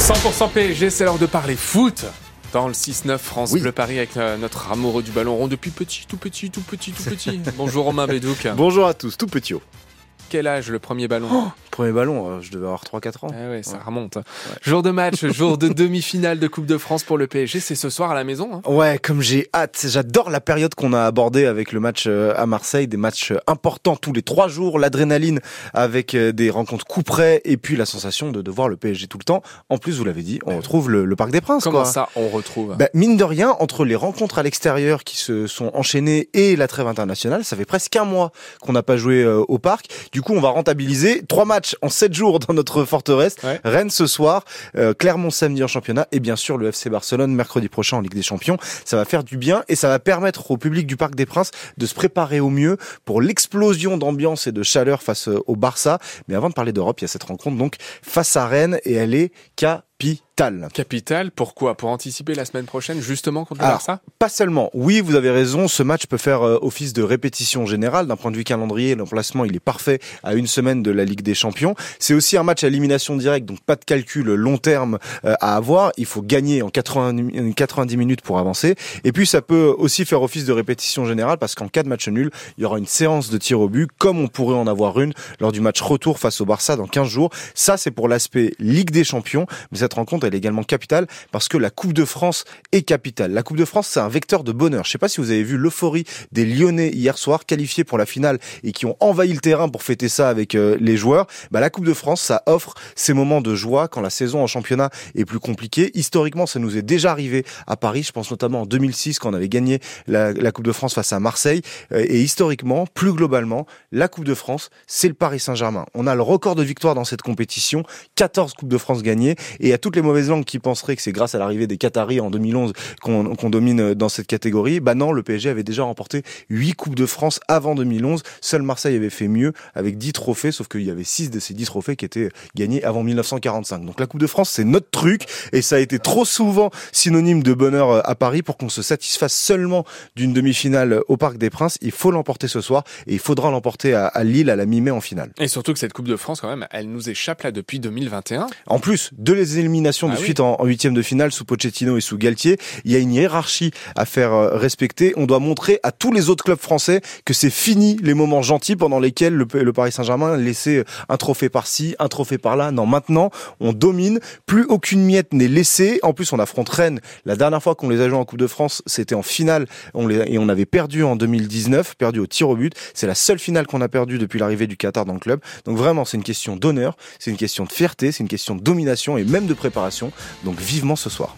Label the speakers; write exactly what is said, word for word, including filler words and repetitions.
Speaker 1: cent pour cent P S G, c'est l'heure de parler foot. Dans le six neuf France
Speaker 2: oui.
Speaker 1: Bleu Paris avec euh, notre amoureux du ballon rond depuis petit, tout petit, tout petit, tout petit. Bonjour Romain Bédouc.
Speaker 2: Bonjour à tous, tout petit haut.
Speaker 1: Quel âge le premier ballon?
Speaker 2: Oh, premier ballon, euh, je devais avoir trois quatre ans.
Speaker 1: Ah ouais, ça
Speaker 2: ouais.
Speaker 1: remonte.
Speaker 2: Ouais.
Speaker 1: Jour de match, jour de demi-finale de Coupe de France pour le P S G, c'est ce soir à la maison. Hein.
Speaker 2: Ouais, comme j'ai hâte, j'adore la période qu'on a abordée avec le match à Marseille, des matchs importants tous les trois jours, l'adrénaline avec des rencontres coup près et puis la sensation de, de voir le P S G tout le temps. En plus, vous l'avez dit, on retrouve le, le Parc des Princes.
Speaker 1: Comment
Speaker 2: quoi.
Speaker 1: ça, on retrouve
Speaker 2: bah, mine de rien, entre les rencontres à l'extérieur qui se sont enchaînées et la trêve internationale, ça fait presque un mois qu'on n'a pas joué euh, au Parc. Du coup, on va rentabiliser trois matchs en sept jours dans notre forteresse. Ouais. Rennes ce soir, euh, Clermont samedi en championnat et bien sûr le F C Barcelone mercredi prochain en Ligue des Champions. Ça va faire du bien et ça va permettre au public du Parc des Princes de se préparer au mieux pour l'explosion d'ambiance et de chaleur face au Barça. Mais avant de parler d'Europe, il y a cette rencontre donc face à Rennes et elle est capitale.
Speaker 1: Capitale, pourquoi? Pour anticiper la semaine prochaine, justement, contre le
Speaker 2: Alors,
Speaker 1: Barça?
Speaker 2: Pas seulement. Oui, vous avez raison, ce match peut faire euh, office de répétition générale. D'un point de vue calendrier, l'emplacement, il est parfait à une semaine de la Ligue des Champions. C'est aussi un match à élimination directe, donc pas de calcul long terme euh, à avoir. Il faut gagner en quatre-vingts, quatre-vingt-dix minutes pour avancer. Et puis, ça peut aussi faire office de répétition générale parce qu'en cas de match nul, il y aura une séance de tir au but, comme on pourrait en avoir une lors du match retour face au Barça dans quinze jours. Ça, c'est pour l'aspect Ligue des Champions. Mais cette rencontre, elle est également capitale parce que la Coupe de France est capitale. La Coupe de France, c'est un vecteur de bonheur. Je sais pas si vous avez vu l'euphorie des Lyonnais hier soir, qualifiés pour la finale et qui ont envahi le terrain pour fêter ça avec euh, les joueurs. Bah, la Coupe de France, ça offre ces moments de joie quand la saison en championnat est plus compliquée. Historiquement, ça nous est déjà arrivé à Paris. Je pense notamment en deux mille six quand on avait gagné la, la Coupe de France face à Marseille. Euh, et historiquement, plus globalement, la Coupe de France, c'est le Paris Saint-Germain. On a le record de victoires dans cette compétition, quatorze Coupes de France gagnées. Et à toutes les mauvaises langues qui penseraient que c'est grâce à l'arrivée des Qataris en deux mille onze qu'on, qu'on domine dans cette catégorie, bah non, le P S G avait déjà remporté huit Coupes de France avant deux mille onze. Seul Marseille avait fait mieux avec dix trophées, sauf qu'il y avait six de ces dix trophées qui étaient gagnés avant mille neuf cent quarante-cinq. Donc la Coupe de France, c'est notre truc et ça a été trop souvent synonyme de bonheur à Paris pour qu'on se satisfasse seulement d'une demi-finale au Parc des Princes. Il faut l'emporter ce soir et il faudra l'emporter à, à Lille à la mi-mai en finale.
Speaker 1: Et surtout que cette Coupe de France, quand même, elle nous échappe là depuis deux mille vingt et un.
Speaker 2: En plus de les éliminations de ah suite oui. en huitième de finale sous Pochettino et sous Galtier, il y a une hiérarchie à faire respecter. On doit montrer à tous les autres clubs français que c'est fini les moments gentils pendant lesquels le, le Paris Saint-Germain laissait un trophée par-ci, un trophée par-là. Non, maintenant, on domine. Plus aucune miette n'est laissée. En plus, on affronte Rennes. La dernière fois qu'on les a joués en Coupe de France, c'était en finale. On les, et on avait perdu en deux mille dix-neuf, perdu au tir au but. C'est la seule finale qu'on a perdue depuis l'arrivée du Qatar dans le club. Donc vraiment, c'est une question d'honneur, c'est une question de fierté, c'est une question de domination et même de préparation. Donc vivement ce soir.